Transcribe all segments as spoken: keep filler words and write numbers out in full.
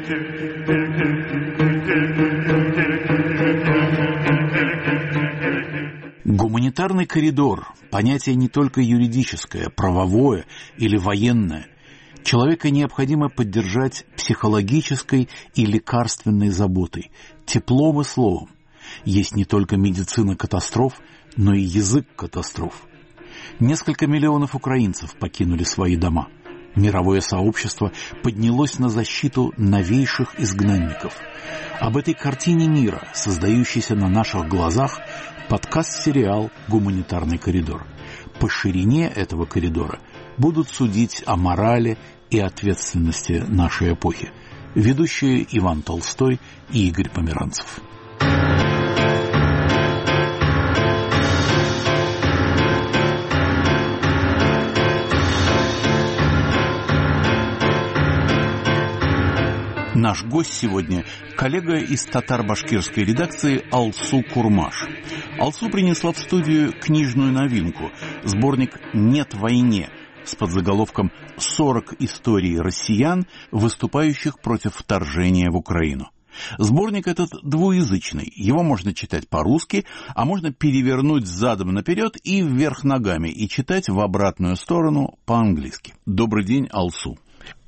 Гуманитарный коридор – понятие не только юридическое, правовое или военное. Человека необходимо поддержать психологической и лекарственной заботой, теплом и словом. Есть не только медицина катастроф, но и язык катастроф. Несколько миллионов украинцев покинули свои дома. Мировое сообщество поднялось на защиту новейших изгнанников. Об этой картине мира, создающейся на наших глазах, подкаст-сериал «Гуманитарный коридор». По ширине этого коридора будут судить о морали и ответственности нашей эпохи. Ведущие Иван Толстой и Игорь Померанцев. Наш гость сегодня – коллега из татаро-башкирской редакции Алсу Курмаш. Алсу принесла в студию книжную новинку – сборник «Нет войне» с подзаголовком «сорок историй россиян, выступающих против вторжения в Украину». Сборник этот двуязычный, его можно читать по-русски, а можно перевернуть задом наперед и вверх ногами и читать в обратную сторону по-английски. Добрый день, Алсу.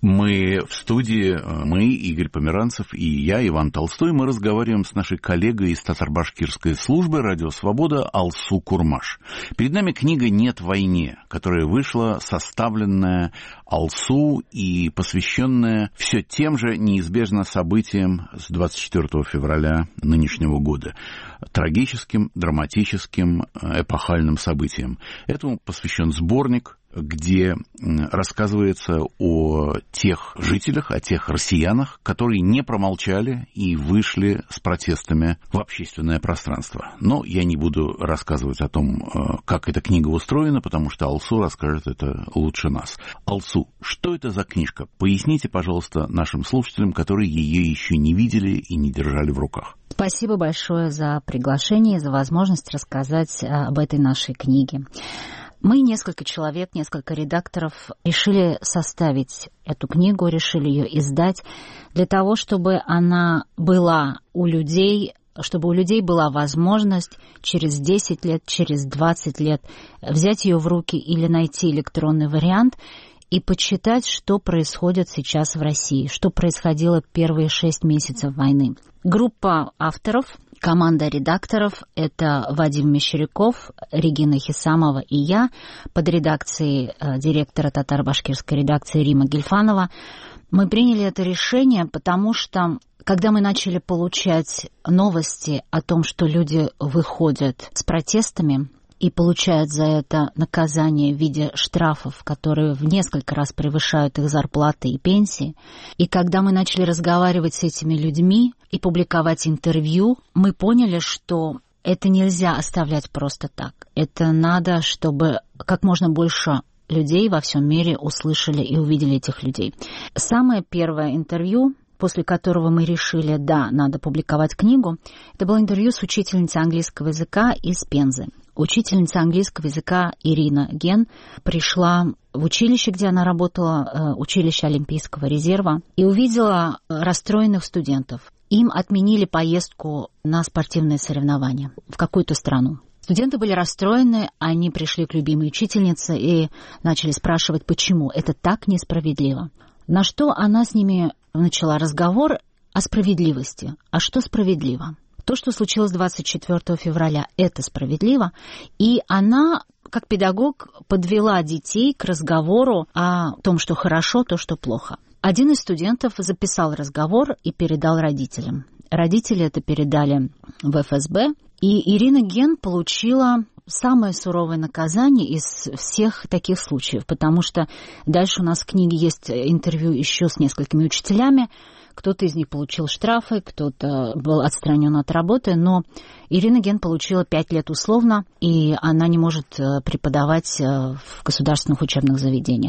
Мы в студии, мы, Игорь Померанцев и я, Иван Толстой, мы разговариваем с нашей коллегой из татаро-башкирской службы «Радио Свобода» Алсу Курмаш. Перед нами книга «Нет войне», которая вышла, составленная Алсу и посвященная все тем же неизбежно событиям с двадцать четвёртого февраля нынешнего года. Трагическим, драматическим, эпохальным событиям. Этому посвящен сборник, где рассказывается о тех жителях, о тех россиянах, которые не промолчали и вышли с протестами в общественное пространство. Но я не буду рассказывать о том, как эта книга устроена, потому что Алсу расскажет это лучше нас. Алсу, что это за книжка? Поясните, пожалуйста, нашим слушателям, которые ее еще не видели и не держали в руках. Спасибо большое за приглашение и за возможность рассказать об этой нашей книге. Мы, несколько человек, несколько редакторов, решили составить эту книгу, решили ее издать для того, чтобы она была у людей, чтобы у людей была возможность через десять лет, через двадцать лет взять ее в руки или найти электронный вариант и почитать, что происходит сейчас в России, что происходило первые шесть месяцев войны. Группа авторов, команда редакторов — это Вадим Мещеряков, Регина Хисамова и я, под редакцией э, директора татаро-башкирской редакции Рима Гельфанова. Мы приняли это решение, потому что, когда мы начали получать новости о том, что люди выходят с протестами и получают за это наказание в виде штрафов, которые в несколько раз превышают их зарплаты и пенсии. И когда мы начали разговаривать с этими людьми и публиковать интервью, мы поняли, что это нельзя оставлять просто так. Это надо, чтобы как можно больше людей во всем мире услышали и увидели этих людей. Самое первое интервью, после которого мы решили, да, надо публиковать книгу, это было интервью с учительницей английского языка из Пензы. Учительница английского языка Ирина Ген пришла в училище, где она работала, училище Олимпийского резерва, и увидела расстроенных студентов. Им отменили поездку на спортивные соревнования в какую-то страну. Студенты были расстроены, они пришли к любимой учительнице и начали спрашивать, почему это так несправедливо. На что она с ними начала разговор о справедливости. А что справедливо? То, что случилось двадцать четвёртого февраля, это справедливо. И она, как педагог, подвела детей к разговору о том, что хорошо, то, что плохо. Один из студентов записал разговор и передал родителям. Родители это передали в эф эс бэ. И Ирина Ген получила самое суровое наказание из всех таких случаев, потому что дальше у нас в книге есть интервью еще с несколькими учителями. Кто-то из них получил штрафы, кто-то был отстранен от работы, но Ирина Ген получила пять лет условно, и она не может преподавать в государственных учебных заведениях.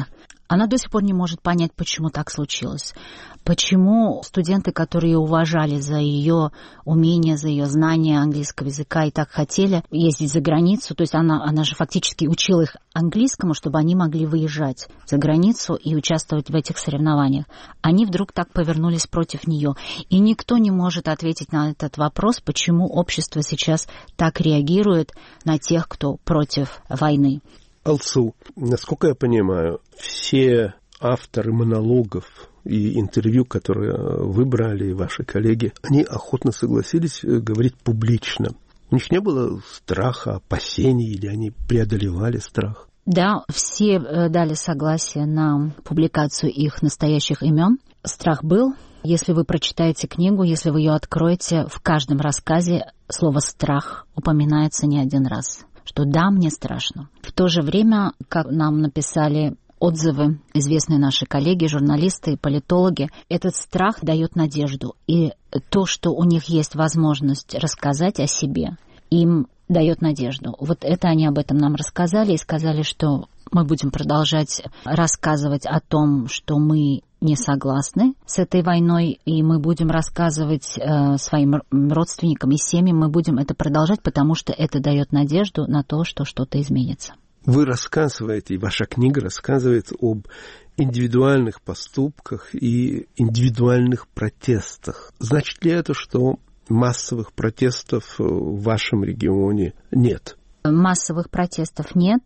Она до сих пор не может понять, почему так случилось. Почему студенты, которые ее уважали за ее умение, за ее знание английского языка и так хотели ездить за границу, то есть она, она же фактически учила их английскому, чтобы они могли выезжать за границу и участвовать в этих соревнованиях, они вдруг так повернулись против нее. И никто не может ответить на этот вопрос, почему общество сейчас так реагирует на тех, кто против войны. Алсу, насколько я понимаю, все авторы монологов и интервью, которые вы брали, ваши коллеги, они охотно согласились говорить публично. У них не было страха, опасений, или они преодолевали страх? Да, все дали согласие на публикацию их настоящих имен. Страх был. Если вы прочитаете книгу, если вы ее откроете, в каждом рассказе слово «страх» упоминается не один раз. Что да, мне страшно. В то же время, как нам написали отзывы известные наши коллеги, журналисты и политологи, этот страх дает надежду. И то, что у них есть возможность рассказать о себе, им дает надежду. Вот это они об этом нам рассказали и сказали, что мы будем продолжать рассказывать о том, что мы не согласны с этой войной, и мы будем рассказывать э, своим родственникам и семьям, мы будем это продолжать, потому что это дает надежду на то, что что-то изменится. Вы рассказываете, и ваша книга рассказывает об индивидуальных поступках и индивидуальных протестах. Значит ли это, что массовых протестов в вашем регионе нет? Массовых протестов нет,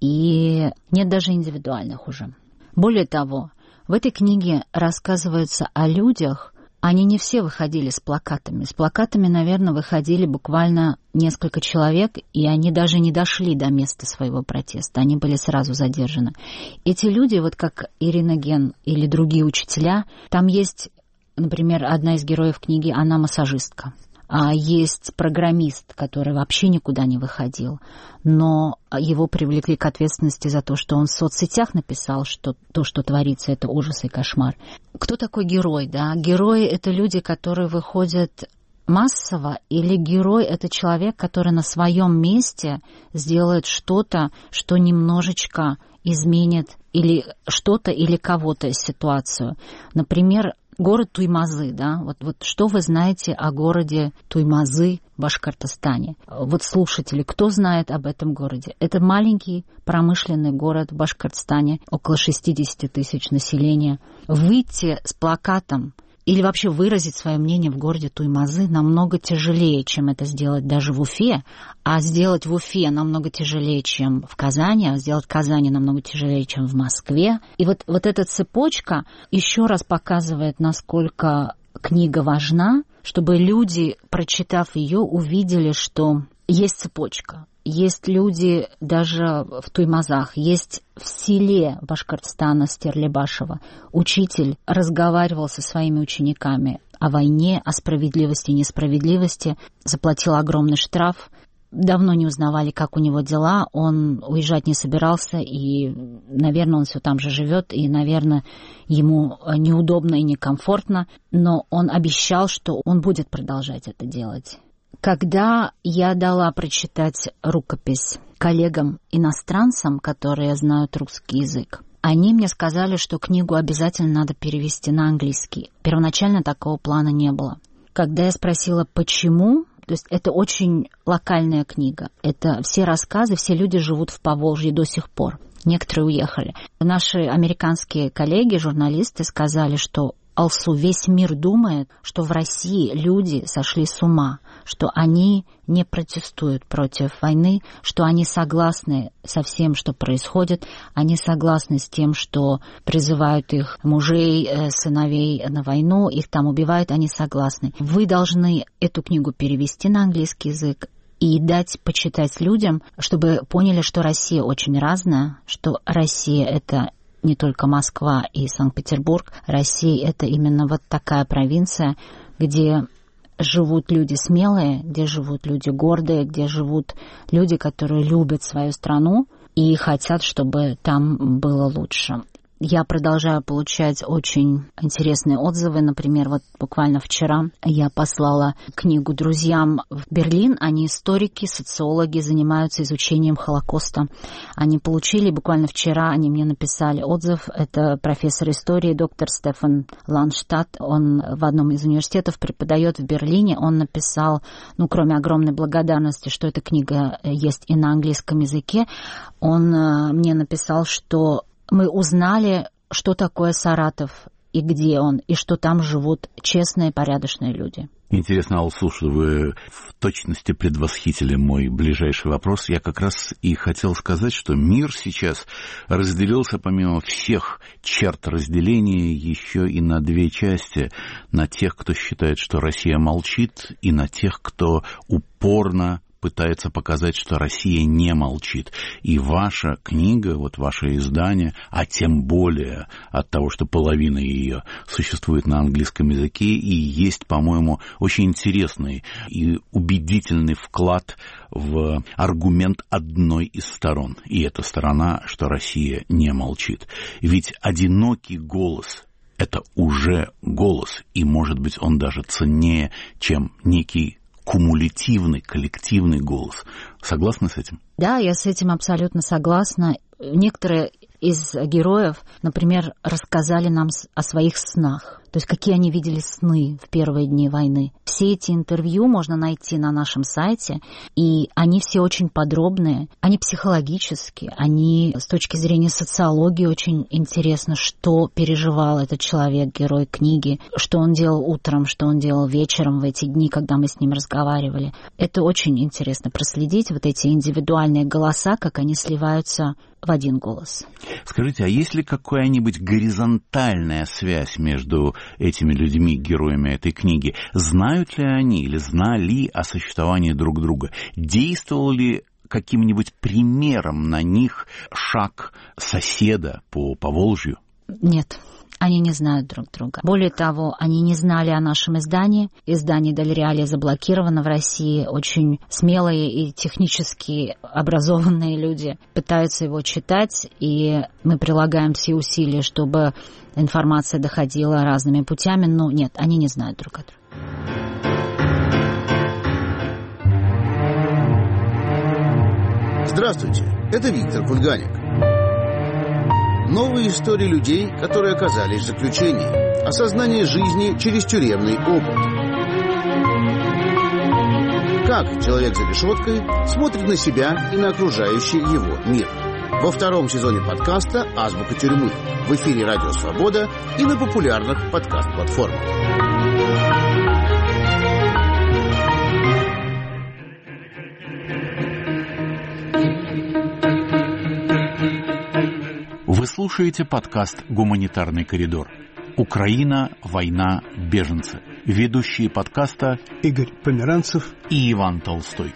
и нет даже индивидуальных уже. Более того, в этой книге рассказывается о людях. Они не все выходили с плакатами. С плакатами, наверное, выходили буквально несколько человек, и они даже не дошли до места своего протеста. Они были сразу задержаны. Эти люди, вот как Ирина Ген или другие учителя, там есть, например, одна из героев книги, она массажистка. А есть программист, который вообще никуда не выходил, но его привлекли к ответственности за то, что он в соцсетях написал, что то, что творится, это ужас и кошмар. Кто такой герой? Да? Герои — это люди, которые выходят массово, или герой — это человек, который на своем месте сделает что-то, что немножечко изменит или что-то или кого-то ситуацию. Например, город Туймазы, да, вот, вот что вы знаете о городе Туймазы в Башкортостане? Вот слушатели, кто знает об этом городе? Это маленький промышленный город в Башкортостане, около шестьдесят тысяч населения. Выйти с плакатом или вообще выразить свое мнение в городе Туймазы намного тяжелее, чем это сделать даже в Уфе, а сделать в Уфе намного тяжелее, чем в Казани, а сделать в Казани намного тяжелее, чем в Москве. И вот, вот эта цепочка еще раз показывает, насколько книга важна, чтобы люди, прочитав ее, увидели, что есть цепочка. Есть люди даже в Туймазах, есть в селе Башкортостана Стерлибашево. Учитель разговаривал со своими учениками о войне, о справедливости и несправедливости, заплатил огромный штраф. Давно не узнавали, как у него дела, он уезжать не собирался, и, наверное, он все там же живет, и, наверное, ему неудобно и некомфортно, но он обещал, что он будет продолжать это делать. Когда я дала прочитать рукопись коллегам-иностранцам, которые знают русский язык, они мне сказали, что книгу обязательно надо перевести на английский. Первоначально такого плана не было. Когда я спросила, почему, то есть это очень локальная книга. Это все рассказы, все люди живут в Поволжье до сих пор. Некоторые уехали. Наши американские коллеги, журналисты, сказали, что Алсу, весь мир думает, что в России люди сошли с ума, что они не протестуют против войны, что они согласны со всем, что происходит, они согласны с тем, что призывают их мужей, сыновей на войну, их там убивают, они согласны. Вы должны эту книгу перевести на английский язык и дать почитать людям, чтобы поняли, что Россия очень разная, что Россия — это не только Москва и Санкт-Петербург. Россия — это именно вот такая провинция, где живут люди смелые, где живут люди гордые, где живут люди, которые любят свою страну и хотят, чтобы там было лучше. Я продолжаю получать очень интересные отзывы. Например, вот буквально вчера я послала книгу друзьям в Берлин. Они историки, социологи, занимаются изучением Холокоста. Они получили, буквально вчера они мне написали отзыв. Это профессор истории, доктор Стефан Ланштадт. Он в одном из университетов преподает в Берлине. Он написал, ну, кроме огромной благодарности, что эта книга есть и на английском языке, он мне написал, что мы узнали, что такое Саратов и где он, и что там живут честные, порядочные люди. Интересно, Алсу, что вы в точности предвосхитили мой ближайший вопрос. Я как раз и хотел сказать, что мир сейчас разделился, помимо всех черт разделения, еще и на две части. На тех, кто считает, что Россия молчит, и на тех, кто упорно пытается показать, что Россия не молчит. И ваша книга, вот ваше издание, а тем более от того, что половина ее существует на английском языке, и есть, по-моему, очень интересный и убедительный вклад в аргумент одной из сторон. И эта сторона, что Россия не молчит. Ведь одинокий голос — это уже голос, и, может быть, он даже ценнее, чем некий кумулятивный, коллективный голос. Согласны с этим? Да, я с этим абсолютно согласна. Некоторые из героев, например, рассказали нам о своих снах. То есть какие они видели сны в первые дни войны. Все эти интервью можно найти на нашем сайте, и они все очень подробные, они психологические, они с точки зрения социологии очень интересно, что переживал этот человек, герой книги, что он делал утром, что он делал вечером в эти дни, когда мы с ним разговаривали. Это очень интересно проследить, вот эти индивидуальные голоса, как они сливаются в один голос. Скажите, а есть ли какая-нибудь горизонтальная связь между этими людьми, героями этой книги? Знают ли они или знали о существовании друг друга? Действовал ли каким-нибудь примером на них шаг соседа по Поволжью? Нет. Они не знают друг друга. Более того, они не знали о нашем издании. Издание «Дель Реале» заблокировано в России. Очень смелые и технически образованные люди пытаются его читать, и мы прилагаем все усилия, чтобы информация доходила разными путями. Но нет, они не знают друг о друге. Здравствуйте, это Виктор Кульганик. Новые истории людей, которые оказались в заключении. Осознание жизни через тюремный опыт. Как человек за решеткой смотрит на себя и на окружающий его мир. Во втором сезоне подкаста «Азбука тюрьмы». В эфире «Радио Свобода» и на популярных подкаст-платформах. Вы слушаете подкаст «Гуманитарный коридор». Украина, война, беженцы. Ведущие подкаста Игорь Померанцев и Иван Толстой.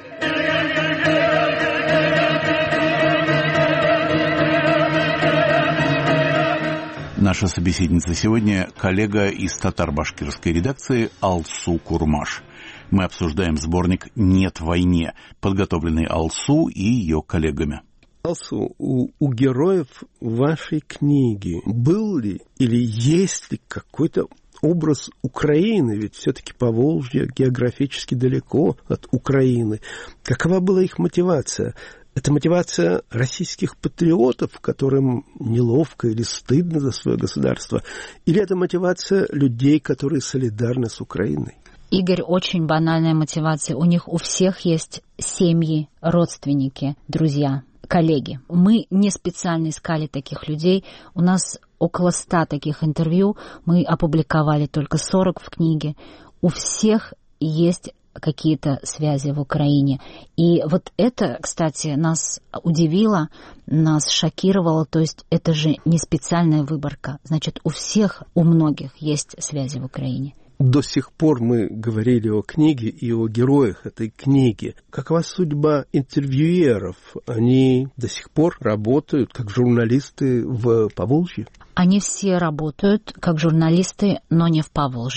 Наша собеседница сегодня – коллега из татар-башкирской редакции Алсу Курмаш. Мы обсуждаем сборник «Нет войне», подготовленный Алсу и ее коллегами. Алсу, у, у героев вашей книги был ли или есть ли какой-то образ Украины? Ведь все-таки Поволжье географически далеко от Украины. Какова была их мотивация? Это мотивация российских патриотов, которым неловко или стыдно за свое государство? Или это мотивация людей, которые солидарны с Украиной? Игорь, очень банальная мотивация. У них у всех есть семьи, родственники, друзья, коллеги. Мы не специально искали таких людей. У нас около ста таких интервью. Мы опубликовали только сорок в книге. У всех есть какие-то связи в Украине. И вот это, кстати, нас удивило, нас шокировало. То есть это же не специальная выборка. Значит, у всех, у многих есть связи в Украине. До сих пор мы говорили о книге и о героях этой книги. Какова судьба интервьюеров? Они до сих пор работают как журналисты в Поволжье? Они все работают как журналисты, но не в Поволжье.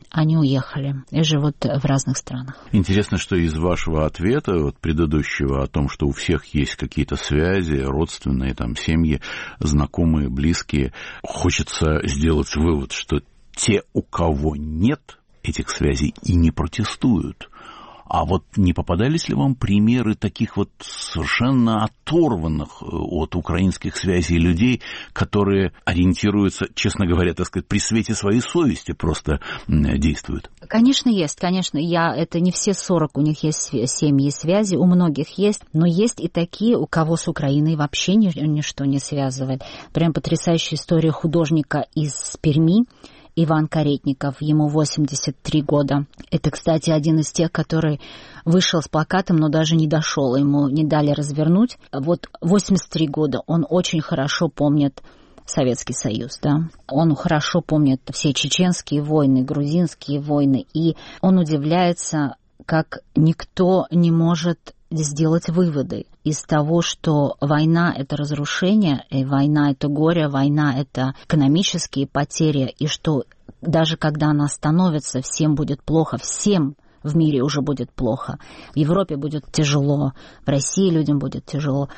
они уехали и живут в разных странах. Интересно, что из вашего ответа, вот предыдущего, о том, что у всех есть какие-то связи, родственные, там, семьи, знакомые, близкие, хочется сделать вывод, что те, у кого нет этих связей, и не протестуют. А вот не попадались ли вам примеры таких вот совершенно оторванных от украинских связей людей, которые ориентируются, честно говоря, так сказать, при свете своей совести просто действуют? Конечно, есть, конечно. Я, это не все сорок, у них есть семьи, связи, у многих есть, но есть и такие, у кого с Украиной вообще ничто не связывает. Прям потрясающая история художника из Перми, Иван Каретников, ему восемьдесят три года. Это, кстати, один из тех, который вышел с плакатом, но даже не дошел, ему не дали развернуть. Вот восемьдесят три года, он очень хорошо помнит Советский Союз, да. Он хорошо помнит все чеченские войны, грузинские войны, и он удивляется, как никто не может сделать выводы из того, что война — это разрушение, и война — это горе, война — это экономические потери, и что даже когда она остановится, всем будет плохо, всем в мире уже будет плохо. В Европе будет тяжело, в России людям будет тяжело.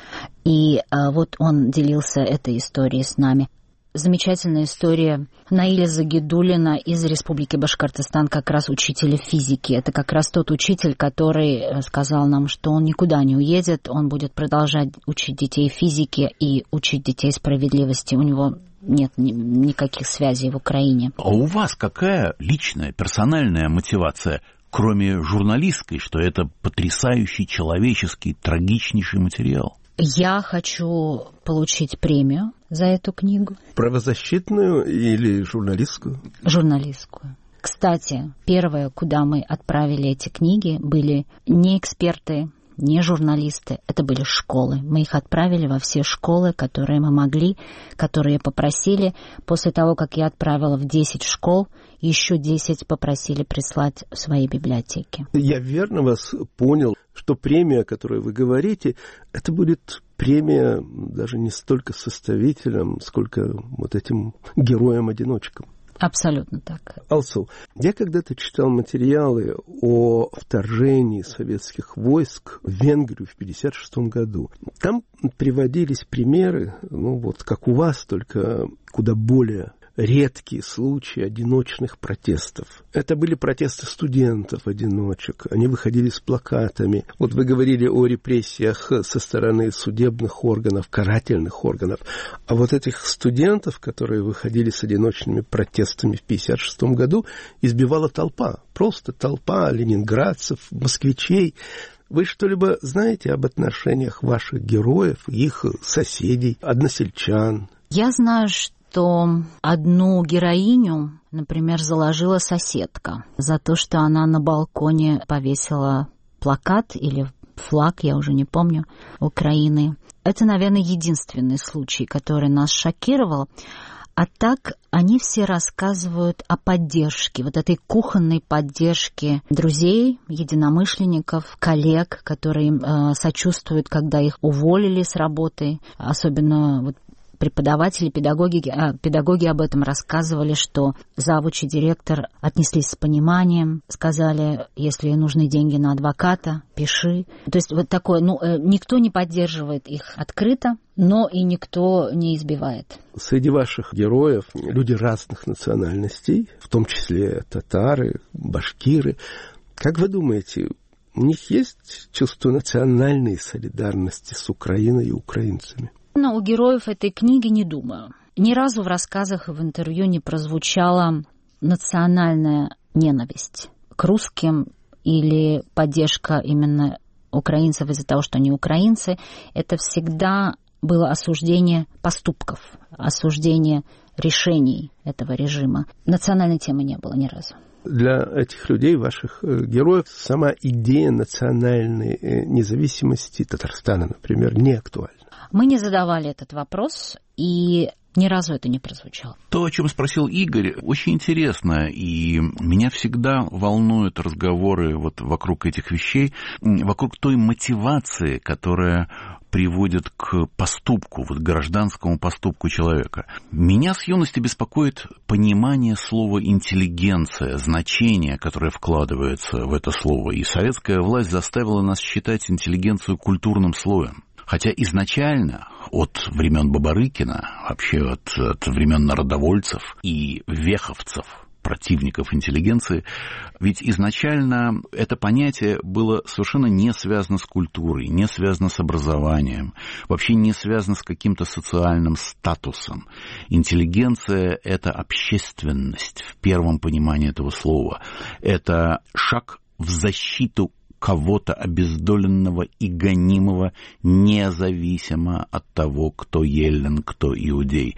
И а, вот он делился этой историей с нами. Замечательная история Наиля Загидуллина из Республики Башкортостан, как раз учителя физики. Это как раз тот учитель, который сказал нам, что он никуда не уедет, он будет продолжать учить детей физике и учить детей справедливости. У него нет ни- никаких связей в Украине. А у вас какая личная, персональная мотивация, кроме журналистской, что это потрясающий, человеческий, трагичнейший материал? Я хочу получить премию за эту книгу. Правозащитную или журналистскую? Журналистскую. Кстати, первое, куда мы отправили эти книги, были не эксперты, не журналисты, это были школы. Мы их отправили во все школы, которые мы могли, которые попросили. После того, как я отправила в десять школ, еще десять попросили прислать в свои библиотеки. Я верно вас понял, что премия, о которой вы говорите, это будет премия даже не столько составителям, сколько вот этим героям-одиночкам. Абсолютно так. Алсу, я когда-то читал материалы о вторжении советских войск в Венгрию в пятьдесят шестом году. Там приводились примеры, ну вот как у вас, только куда более редкие случаи одиночных протестов. Это были протесты студентов-одиночек. Они выходили с плакатами. Вот вы говорили о репрессиях со стороны судебных органов, карательных органов. А вот этих студентов, которые выходили с одиночными протестами в пятьдесят шестом году, избивала толпа. Просто толпа ленинградцев, москвичей. Вы что-либо знаете об отношениях ваших героев, их соседей, односельчан? Я знаю, что что одну героиню, например, заложила соседка за то, что она на балконе повесила плакат или флаг, я уже не помню, Украины. Это, наверное, единственный случай, который нас шокировал. А так они все рассказывают о поддержке, вот этой кухонной поддержке друзей, единомышленников, коллег, которые им э, сочувствуют, когда их уволили с работы, особенно вот преподаватели, педагоги, а, педагоги об этом рассказывали, что завуч и директор отнеслись с пониманием, сказали, если нужны деньги на адвоката, пиши. То есть вот такое, ну, никто не поддерживает их открыто, но и никто не избивает. Среди ваших героев люди разных национальностей, в том числе татары, башкиры. Как вы думаете, у них есть чувство национальной солидарности с Украиной и украинцами? Но у героев этой книги не думаю. Ни разу в рассказах и в интервью не прозвучала национальная ненависть к русским или поддержка именно украинцев из-за того, что они украинцы. Это всегда было осуждение поступков, осуждение решений этого режима. Национальной темы не было ни разу. Для этих людей, ваших героев, сама идея национальной независимости Татарстана, например, не актуальна. Мы не задавали этот вопрос, и ни разу это не прозвучало. То, о чем спросил Игорь, очень интересно, и меня всегда волнуют разговоры вот вокруг этих вещей, вокруг той мотивации, которая приводят к поступку, вот гражданскому поступку человека. Меня с юности беспокоит понимание слова «интеллигенция», значение, которое вкладывается в это слово. И советская власть заставила нас считать интеллигенцию культурным слоем. Хотя изначально, от времен Бабарыкина, вообще от, от времен народовольцев и веховцев, противников интеллигенции, ведь изначально это понятие было совершенно не связано с культурой, не связано с образованием, вообще не связано с каким-то социальным статусом. Интеллигенция – это общественность в первом понимании этого слова. Это шаг в защиту кого-то обездоленного и гонимого, независимо от того, кто еллин, кто иудей,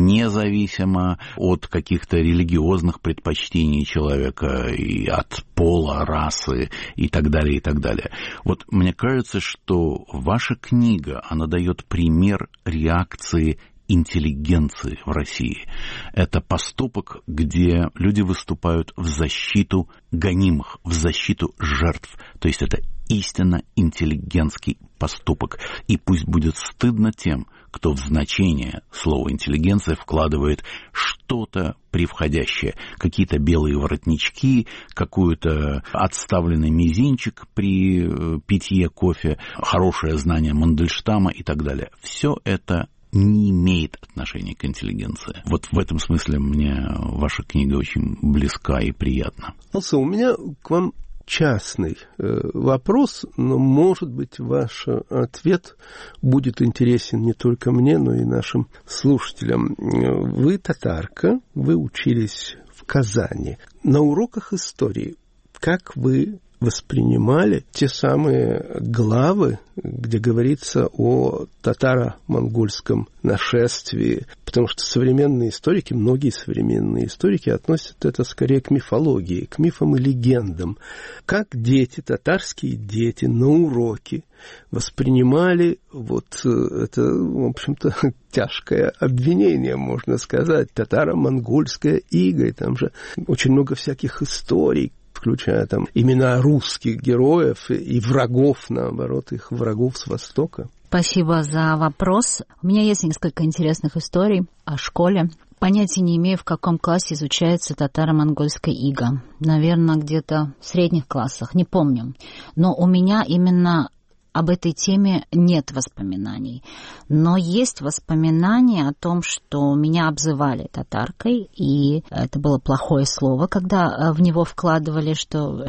независимо от каких-то религиозных предпочтений человека и от пола, расы и так далее, и так далее. Вот мне кажется, что ваша книга, она дает пример реакции интеллигенции в России. Это поступок, где люди выступают в защиту гонимых, в защиту жертв. То есть это истинно интеллигентский поступок. И пусть будет стыдно тем, кто в значение слова «интеллигенция» вкладывает что-то превходящее. Какие-то белые воротнички, какой-то отставленный мизинчик при питье кофе, хорошее знание Мандельштама и так далее. Все это не имеет отношения к интеллигенции. Вот в этом смысле мне ваша книга очень близка и приятна. Алсу, у меня к вам частный э, вопрос, но, может быть, ваш ответ будет интересен не только мне, но и нашим слушателям. Вы татарка, вы учились в Казани. На уроках истории как вы воспринимали те самые главы, где говорится о татаро-монгольском нашествии, потому что современные историки, многие современные историки относят это скорее к мифологии, к мифам и легендам. Как дети, татарские дети на уроке воспринимали вот это, в общем-то, тяжкое обвинение, можно сказать, татаро-монгольская ига, и там же очень много всяких историй, включая там имена русских героев и врагов, наоборот, их врагов с Востока. Спасибо за вопрос. У меня есть несколько интересных историй о школе. Понятия не имею, в каком классе изучается татаро-монгольская ига. Наверное, где-то в средних классах, не помню. Но у меня именно об этой теме нет воспоминаний. Но есть воспоминания о том, что меня обзывали татаркой, и это было плохое слово, когда в него вкладывали, что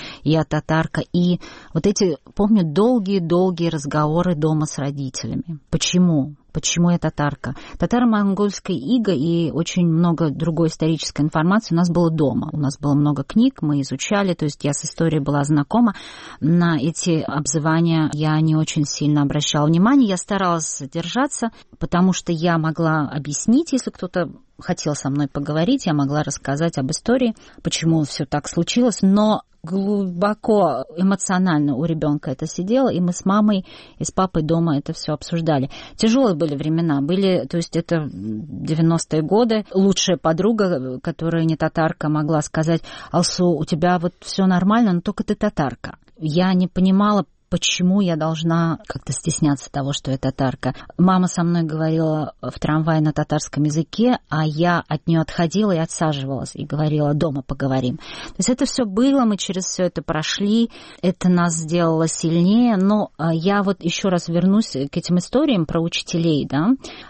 я татарка. И вот эти, помню, долгие-долгие разговоры дома с родителями. Почему? Почему я татарка? Татаро-монгольская ига и очень много другой исторической информации у нас было дома. У нас было много книг, мы изучали, то есть я с историей была знакома. На эти обзывания я не очень сильно обращала внимание. Я старалась держаться, потому что я могла объяснить, если кто-то хотел со мной поговорить, я могла рассказать об истории, почему все так случилось, но глубоко эмоционально у ребенка это сидело, и мы с мамой и с папой дома это все обсуждали. Тяжелые были времена, были, то есть это девяностые годы. Лучшая подруга, которая не татарка, могла сказать: Алсу, у тебя вот все нормально, но только ты татарка. Я не понимала, почему я должна как-то стесняться того, что я татарка. Мама со мной говорила в трамвае на татарском языке, а я от нее отходила и отсаживалась, и говорила: дома поговорим. То есть это все было, мы через все это прошли, это нас сделало сильнее. Но я вот еще раз вернусь к этим историям про учителей. Да?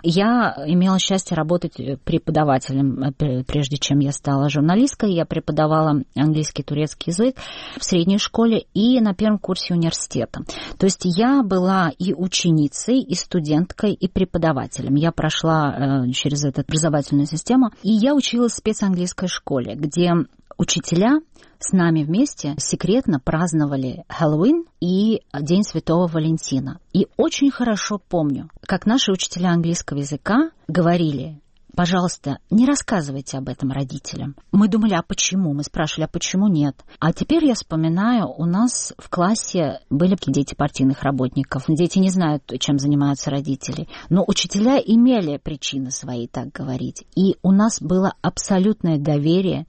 Я имела счастье работать преподавателем, прежде чем я стала журналисткой. Я преподавала английский, турецкий язык в средней школе и на первом курсе университета. То есть я была и ученицей, и студенткой, и преподавателем. Я прошла э, через эту образовательную систему, и я училась в спецанглийской школе, где учителя с нами вместе секретно праздновали Хэллоуин и День Святого Валентина. И очень хорошо помню, как наши учителя английского языка говорили: пожалуйста, не рассказывайте об этом родителям. Мы думали, а почему? Мы спрашивали, а почему нет? А теперь я вспоминаю, у нас в классе были дети партийных работников. Дети не знают, чем занимаются родители. Но учителя имели причины свои так говорить. И у нас было абсолютное доверие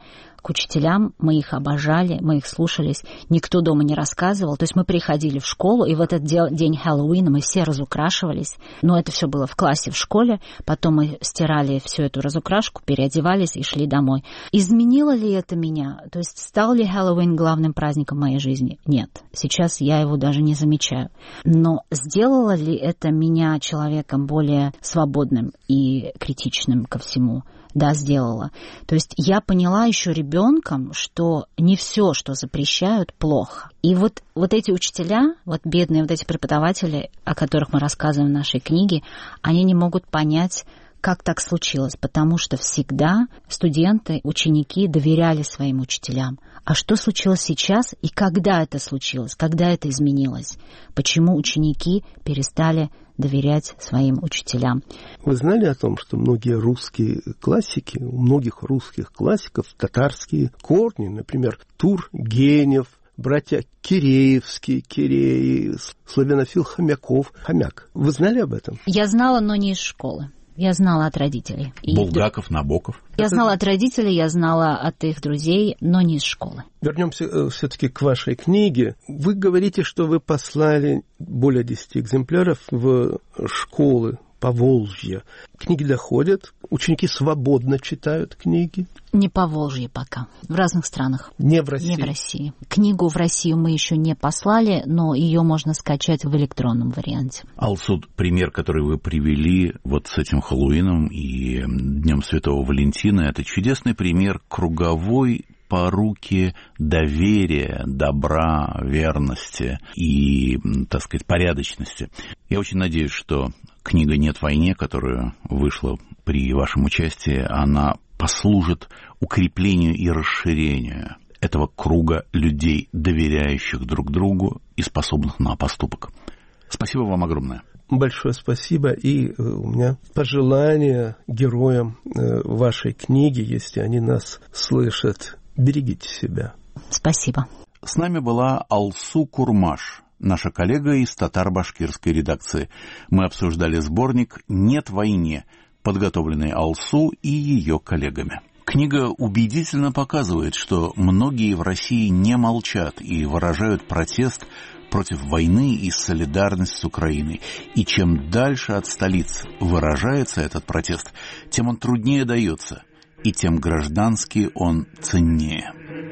к учителям, мы их обожали, мы их слушались, никто дома не рассказывал. То есть мы приходили в школу, и в этот день Хэллоуина мы все разукрашивались. Но это все было в классе, в школе. Потом мы стирали всю эту разукрашку, переодевались и шли домой. Изменило ли это меня? То есть стал ли Хэллоуин главным праздником моей жизни? Нет. Сейчас я его даже не замечаю. Но сделало ли это меня человеком более свободным и критичным ко всему? Да, сделала. То есть я поняла еще ребенком, что не все, что запрещают, плохо. И вот, вот эти учителя, вот бедные вот эти преподаватели, о которых мы рассказываем в нашей книге, они не могут понять, как так случилось, потому что всегда студенты, ученики доверяли своим учителям. А что случилось сейчас и когда это случилось, когда это изменилось? Почему ученики перестали доверять своим учителям? Вы знали о том, что многие русские классики, у многих русских классиков татарские корни, например, Тургенев, братья Киреевские, Киреи, славянофил Хомяков, Хомяк. Вы знали об этом? Я знала, но не из школы. Я знала от родителей. Булгаков, Набоков. Я знала от родителей, я знала от их друзей, но не из школы. Вернемся все-таки к вашей книге. Вы говорите, что вы послали более десяти экземпляров в школы Поволжья. Книги доходят, ученики свободно читают книги. Не Поволжье пока, в разных странах. Не в России? Не в России. Книгу в Россию мы еще не послали, но ее можно скачать в электронном варианте. Алсу, пример, который вы привели вот с этим Хэллоуином и Днем Святого Валентина, это чудесный пример круговой поруки доверия, добра, верности и, так сказать, порядочности. Я очень надеюсь, что книга «Нет войне», которая вышла при вашем участии, она послужит укреплению и расширению этого круга людей, доверяющих друг другу и способных на поступок. Спасибо вам огромное. Большое спасибо. И у меня пожелание героям вашей книги, если они нас слышат. Берегите себя. Спасибо. С нами была Алсу Курмаш, наша коллега из татаро-башкирской редакции. Мы обсуждали сборник «Нет войне», подготовленный Алсу и ее коллегами. Книга убедительно показывает, что многие в России не молчат и выражают протест против войны и солидарность с Украиной. И чем дальше от столиц выражается этот протест, тем он труднее дается, и тем гражданский он ценнее.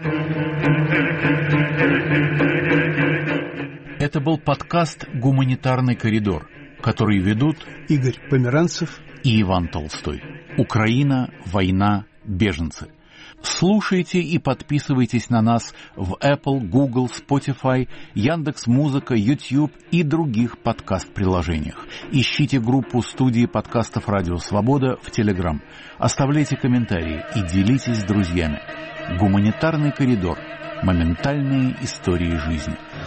Это был подкаст «Гуманитарный коридор», который ведут Игорь Померанцев и Иван Толстой. Украина, война, беженцы. Слушайте и подписывайтесь на нас в Apple, Google, Spotify, Яндекс.Музыка, YouTube и других подкаст-приложениях. Ищите группу студии подкастов «Радио Свобода» в Telegram. Оставляйте комментарии и делитесь с друзьями. Гуманитарный коридор. Моментальные истории жизни.